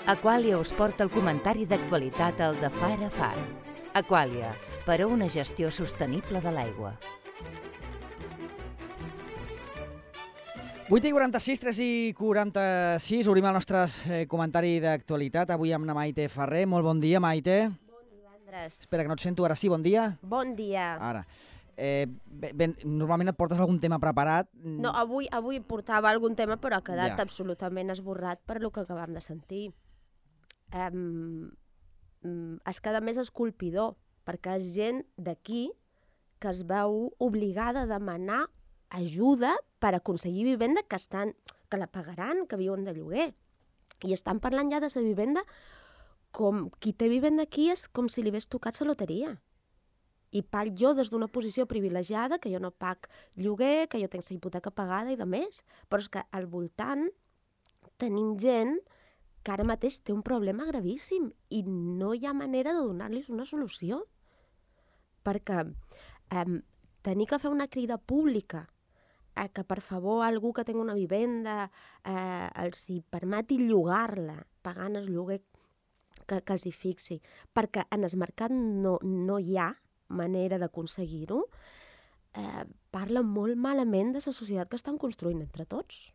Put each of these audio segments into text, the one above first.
Aqualia us porta el comentari d'actualitat al de Far a Far. Aqualia, per a una gestió sostenible de l'aigua. 8:46, 3:46, obrim el nostre comentari d'actualitat. Avui amb la Maite Ferrer. Molt bon dia, Maite. Bon divendres. Espera, que no et sento. Ara sí, bon dia. Bon dia. Ara. Normalment et portes algun tema preparat. No, avui portava algun tema, però ha quedat Ja. absolutament esborrat per lo que acabam de sentir. És cada més escolpidor, perquè és gent d'aquí que es veu obligada a demanar ajuda per aconseguir vivenda que la pagaran, que viuen de lloguer. I estan parlant ja de la vivenda com qui té vivenda aquí és com si li hagués tocat la loteria. I parlo jo des d'una posició privilegiada, que jo no pago lloguer, que jo tinc la hipoteca pagada i de més, però és que al voltant tenim gent que ara mateix té un problema gravíssim i no hi ha manera de donar-los una solució. Perquè tenir que fer una crida pública que per favor algú que tingui una vivenda els hi permeti llogar-la pagant el lloguer que els hi fixi, perquè en el mercat no hi ha manera d'aconseguir-ho, parla molt malament de la societat que estan construint entre tots.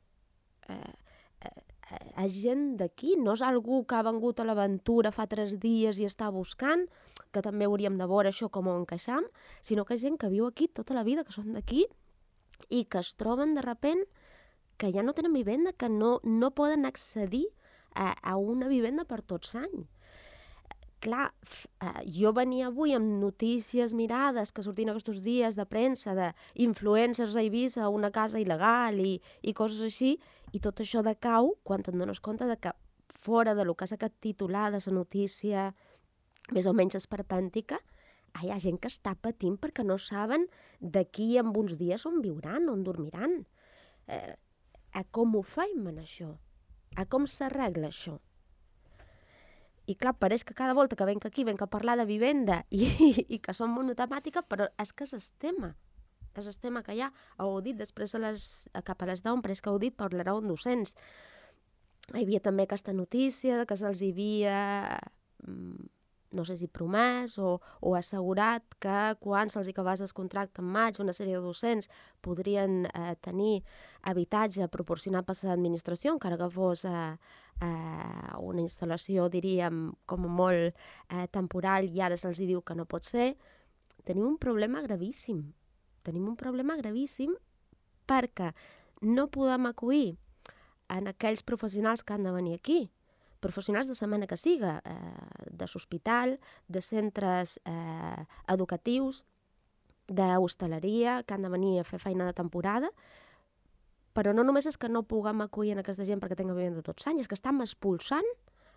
És gent d'aquí, no és algú que ha vengut a l'aventura fa 3 dies i està buscant, que també hauríem de veure això com ho encaixam, sinó que és gent que viu aquí tota la vida, que són d'aquí, i que es troben de repent que ja no tenen vivenda, que no poden accedir a una vivenda per tots anys. Clar, jo venia avui amb notícies mirades que sortien aquests dies de premsa, d'influencers a Eivissa a una casa il·legal i coses així, i tot això decau quan te'n dones compte de que fora de lo que és aquest titular de la notícia més o menys esperpèntica, hi ha gent que està patint perquè no saben d'aquí en uns dies on viuran, on dormiran. Com ho fem en això? Com s'arregla això? I clar, pareix que cada volta que venc aquí venc a parlar de vivenda i que som monotemàtica, però és que és el tema. És el tema que hi ha. Ho dit després cap a les 10, pareix que ho dit, parlarà un docents. Hi havia també aquesta notícia que se'ls havia, no sé si promès o assegurat que quan se'ls acabés el contracte en maig, una sèrie de docents podrien tenir habitatge proporcionat per l'administració, encara que fos una instal·lació, diríem, com molt temporal, i ara se'ls diu que no pot ser. Tenim un problema gravíssim. Tenim un problema gravíssim perquè no podem acollir en aquells professionals que han de venir aquí, professionals de la mena que siga, de l'hospital, de centres educatius, d'hostaleria, que han de venir a fer feina de temporada, però no només és que no puguem acollir en aquesta gent perquè tinguin vivenda tots anys, és que estem expulsant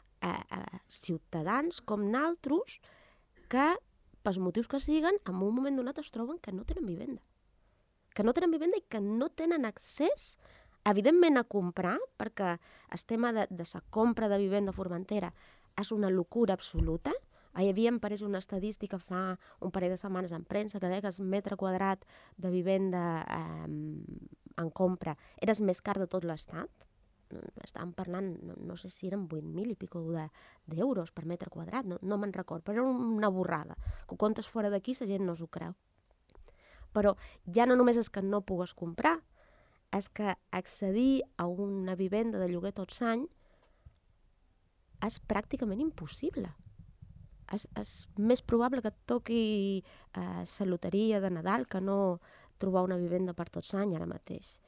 ciutadans com naltros que, pels motius que siguen, en un moment donat es troben que no tenen vivenda. Que no tenen vivenda i que no tenen accés, evidentment, a comprar, perquè el tema de la compra de vivenda a Formentera és una locura absoluta. Hi havia, em pareix, una estadística fa un parell de setmanes en premsa que deia que el metre quadrat de vivenda en compra era el més car de tot l'estat. Estàvem parlant, no sé si eren 8.000 i pico d'euros per metre quadrat, no me'n record, però era una borrada. Que ho comptes fora d'aquí, la gent no s'ho creu. Però ja no només és que no pugues comprar, és que accedir a una vivenda de lloguer tot l'any és pràcticament impossible. És més probable que et toqui la loteria de Nadal que no trobar una vivenda per tot l'any ara mateix.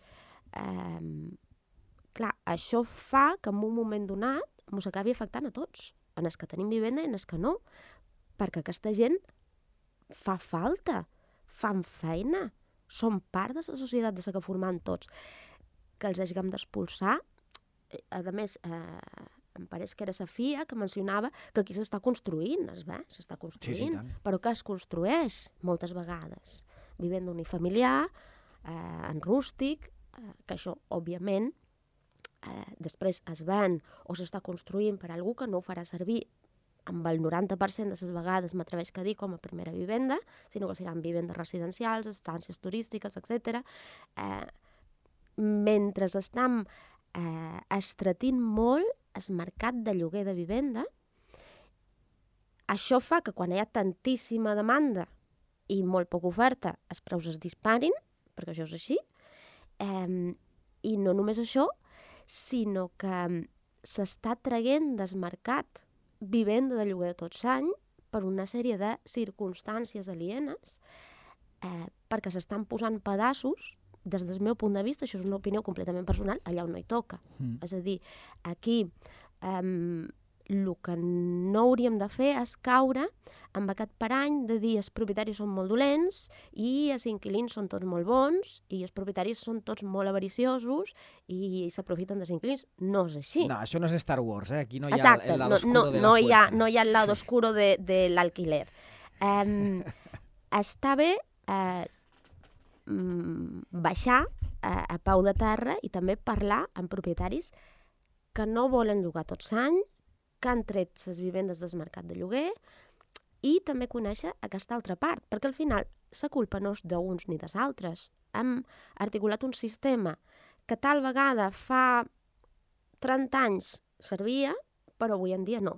Clar, això fa que en un moment donat ens acabi afectant a tots, en els que tenim vivenda i en els que no, perquè aquesta gent fa falta, fan feina, són part de la societat de la que formem tots. Que els hàgim d'expulsar, a més, em pareix que era la FIA que mencionava que aquí s'està construint, s'està construint, sí, però que es construeix moltes vegades. Vivenda unifamiliar, en rústic, que això, òbviament, després es ven o s'està construint per algú que no ho farà servir amb el 90% de les vegades, m'atreveix a dir, com a primera vivenda, sinó que seran vivendes residencials, estàncies turístiques, etc. Mentre estem estretint molt el mercat de lloguer de vivenda. Això fa que quan hi ha tantíssima demanda i molt poca oferta, els preus es disparin, perquè això és així. I no només això, sinó que s'està traient del mercat vivenda de lloguer de tot l'any per una sèrie de circumstàncies alienes, perquè s'estan posant pedaços. Des del meu punt de vista, això és una opinió completament personal, allà on no hi toca. És a dir, aquí el que no hauríem de fer és caure amb aquest parany de dir els propietaris són molt dolents i els inquilins són tots molt bons i els propietaris són tots molt avariciosos i s'aprofiten dels inquilins. No és així. No, això no és Star Wars, Aquí no hi ha el lado oscuro de la fuerza. No hi ha el lado oscuro de l'alquiler. Està bé baixar a peu de terra i també parlar amb propietaris que no volen llogar tot l'any, que han tret les vivendes del mercat de lloguer i també conèixer aquesta altra part, perquè al final la culpa no és d'uns ni dels altres. Hem articulat un sistema que tal vegada fa 30 anys servia, però avui en dia no.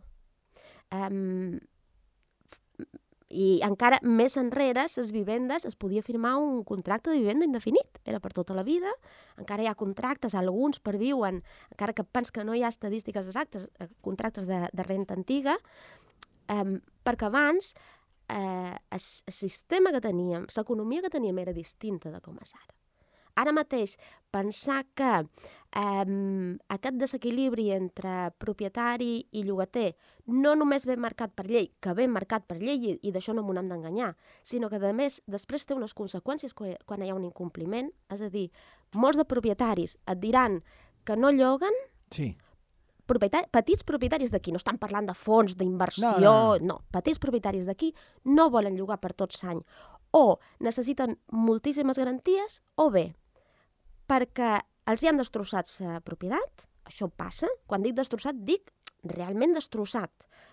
I encara més enrere, les vivendes, es podia firmar un contracte de vivenda indefinit. Era per tota la vida. Encara hi ha contractes, alguns perviuen, encara que pens que no hi ha estadístiques exactes, contractes de renta antiga, perquè abans el sistema que teníem, l'economia que teníem era distinta de com és ara. Ara mateix, pensar que aquest desequilibri entre propietari i llogater no només ve marcat per llei, que ve marcat per llei i d'això no m'ho hem d'enganyar, sinó que a més després té unes conseqüències quan hi ha un incompliment. És a dir, molts de propietaris et diran que no lloguen. Sí. Petits propietaris d'aquí, no estan parlant de fons, d'inversió, no. Petits propietaris d'aquí no volen llogar per tot l'any. O necessiten moltíssimes garanties, o bé perquè els hi han destrossat la propietat. Això passa. Quan dic destrossat, dic realment destrossat.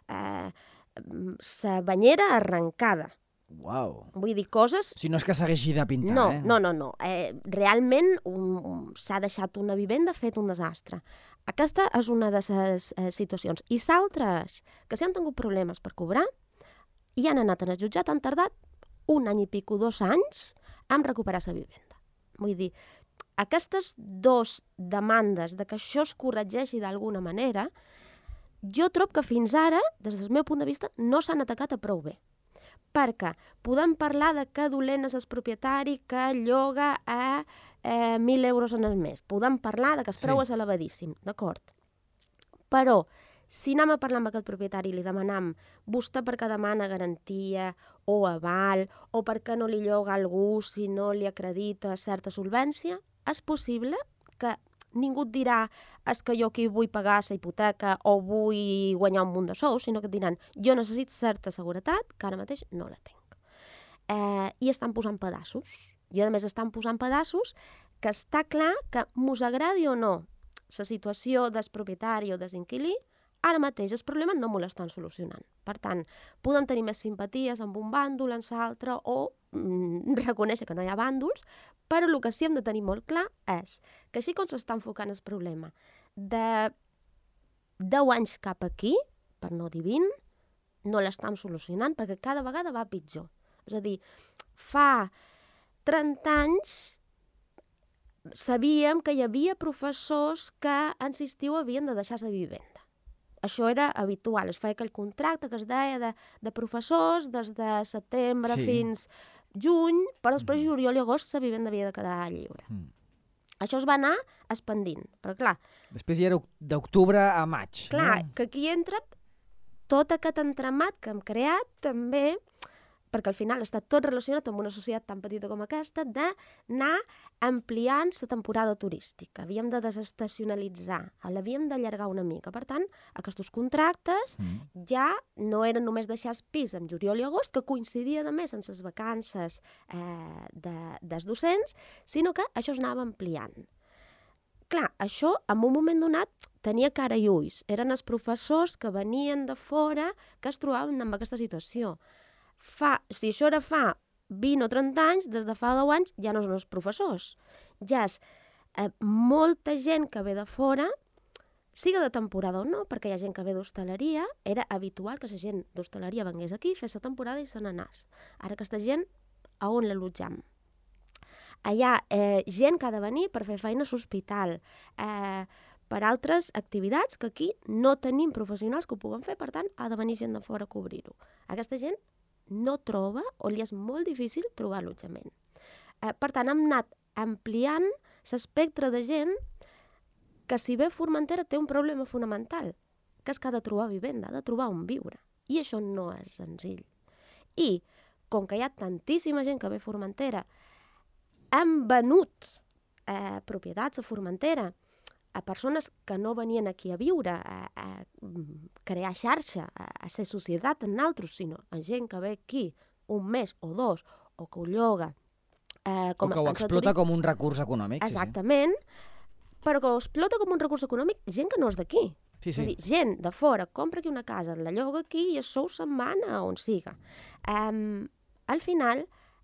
La banyera arrencada. Uau. Vull dir, coses... Si no és que s'hagueixi de pintar, No. Realment s'ha deixat una vivenda fet un desastre. Aquesta és una de les situacions. I s'altres, que si han tingut problemes per cobrar i han anat al jutjat, han tardat 1 any i pico, 2 anys, en recuperar la vivenda. Vull dir, aquestes dues demandes de que això es corregeixi d'alguna manera, jo trobo que fins ara, des del meu punt de vista, no s'han atacat a prou bé. Perquè podem parlar de que dolent és el propietari que lloga a 1.000 euros en el mes. Podem parlar de que el preu és elevadíssim, d'acord? Però si anem a parlar amb aquest propietari i li demanam vostè per què demana garantia o aval o per què no li lloga algú si no li acredita certa solvència, és possible que ningú et dirà és que jo aquí vull pagar la hipoteca o vull guanyar un munt de sous, sinó que et diran jo necessito certa seguretat que ara mateix no la tinc. I estan posant pedaços. I a més estan posant pedaços que està clar que mos agradi o no la situació del propietari o del inquilí, ara mateix els problemes no m'ho l'estan solucionant. Per tant, podem tenir més simpaties amb un bàndol, amb l'altre, o reconèixer que no hi ha bàndols, però el que sí hem de tenir molt clar és que així com s'està enfocant el problema de 10 anys cap aquí, per no dir 20, no l'estem solucionant perquè cada vegada va pitjor. És a dir, fa 30 anys sabíem que hi havia professors que en l'estiu havien de deixar la vivenda. Això era habitual, es feia aquell contracte que es deia de professors des de setembre fins juny, però després juliol i agost la vivenda havia de quedar lliure. Això es va anar expandint, però clar... Després ja era d'octubre a maig. Clar, que aquí entra tot aquest entramat que hem creat també, perquè al final està tot relacionat amb una societat tan petita com aquesta, d'anar ampliant la temporada turística. Havíem de desestacionalitzar, l'havíem d'allargar una mica. Per tant, aquests contractes ja no eren només deixar el pis en juliol i agost, que coincidia a més amb les vacances dels docents, sinó que això es anava ampliant. Clar, això en un moment donat tenia cara i ulls. Eren els professors que venien de fora que es trobaven en aquesta situació. Si això era fa 20 o 30 anys, des de fa 10 anys ja no són els professors. Ja és molta gent que ve de fora siga de temporada o no, perquè hi ha gent que ve d'hostaleria, era habitual que la gent d'hostaleria vengués aquí, fes la temporada i se n'anàs. Ara aquesta gent, a on l'allotjam? Hi ha gent que ha de venir per fer feina a l'hospital, per altres activitats que aquí no tenim professionals que ho puguen fer, per tant, ha de venir gent de fora a cobrir-ho. Aquesta gent no troba, o li és molt difícil trobar allotjament. Per tant, hem anat ampliant l'espectre de gent que, si bé Formentera té un problema fonamental, que és que ha de trobar vivenda, ha de trobar on viure. I això no és senzill. I, com que hi ha tantíssima gent que ve a Formentera, hem venut propietats a Formentera a persones que no venien aquí a viure, a crear xarxa, a ser societat en altres, sinó a gent que ve aquí un mes o dos, o que ho lloga. O que ho explota com un recurs econòmic. Exactament, però que ho explota com un recurs econòmic gent que no és d'aquí. Sí, És a dir, gent de fora compra aquí una casa, la lloga aquí i el sou se'n van a on siga. Al final,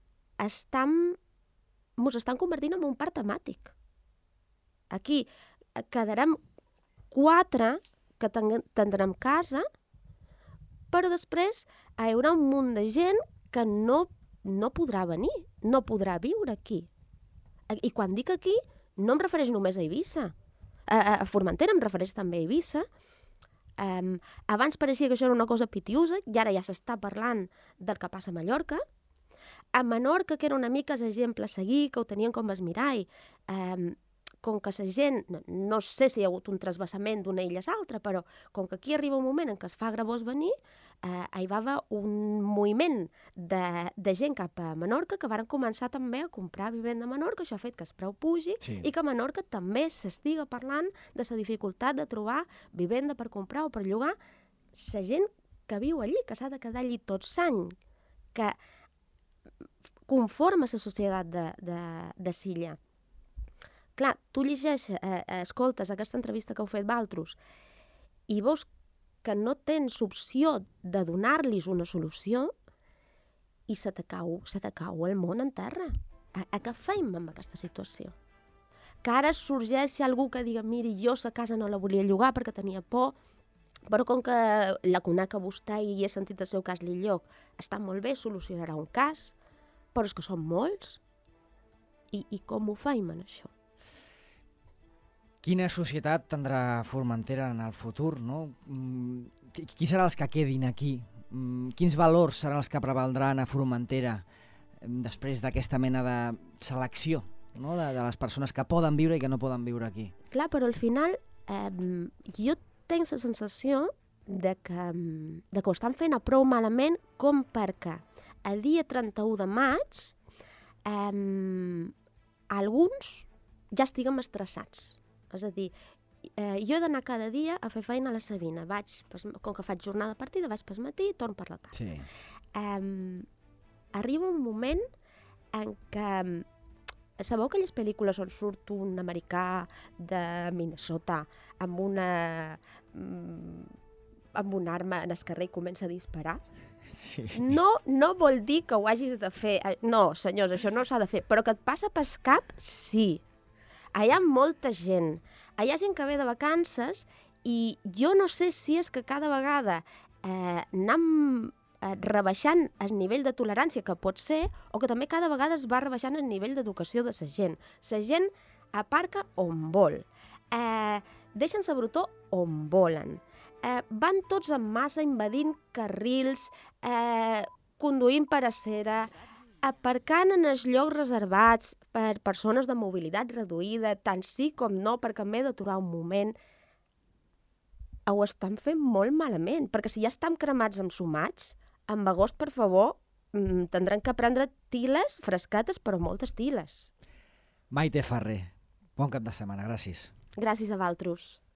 mos estan convertint en un parc temàtic. Aquí quedarem 4 que tindrem casa, però després hi haurà un munt de gent que no podrà venir, no podrà viure aquí. I quan dic aquí, no em refereix només a Eivissa. A Formentera em refereix també a Eivissa. Abans pareixia que això era una cosa pitiusa, i ara ja s'està parlant del que passa a Mallorca. A Menorca, que era una mica l'exemple a seguir, que ho tenien com es mirall, com que la gent, no sé si hi ha hagut un trasbassament d'una illa a l'altra, però com que aquí arriba un moment en què es fa gravós venir, hi va haver un moviment de gent cap a Menorca que van començar també a comprar vivenda a Menorca, això ha fet que el preu pugi, i que a Menorca també s'estiga parlant de la dificultat de trobar vivenda per comprar o per llogar. La gent que viu allí, que s'ha de quedar allí tot l'any, que conforma la societat de Silla. Clar, tu llegeixes, escoltes aquesta entrevista que heu fet vosaltres i veus que no tens opció de donar-los una solució i se te cau el món en terra. Què fem amb aquesta situació? Que ara sorgeixi algú que diga, miri, jo la casa no la volia llogar perquè tenia por, però com que la conec a vostè i he sentit el seu cas Lilloc, està molt bé, solucionarà un cas, però és que són molts. I com ho fem en això? Quina societat tindrà Formentera en el futur, no? Qui seran els que quedin aquí? Quins valors seran els que prevaldran a Formentera després d'aquesta mena de selecció, no? de les persones que poden viure i que no poden viure aquí? Clar, però al final jo tinc la sensació de que ho estan fent a prou malament com perquè el dia 31 de maig alguns ja estiguem estressats. És a dir, jo he d'anar cada dia a fer feina a la Sabina. Com que faig jornada partida, vaig pel matí i torn per la tarda. Sí. Arriba un moment en què... Sabeu aquelles pel·lícules on surt un americà de Minnesota amb una arma en el carrer i comença a disparar? Sí. No vol dir que ho hagis de fer. No, senyors, això no s'ha de fer. Però que et passa pel cap, sí. Hi ha molta gent. Hi ha gent que ve de vacances i jo no sé si és que cada vegada anem rebaixant el nivell de tolerància que pot ser o que també cada vegada es va rebaixant el nivell d'educació de la gent. La gent aparca on vol. Deixen la brutó on volen. Van tots en massa invadint carrils, conduint per acera, aparcant en els llocs reservats per persones de mobilitat reduïda, tant sí com no, perquè m'he d'aturar un moment. Ho estan fent molt malament, perquè si ja estem cremats amb sumats, en agost, per favor, tindrem que prendre tiles fresquetes, però moltes tiles. Maite Ferrer, bon cap de setmana, gràcies. Gràcies a vosaltres.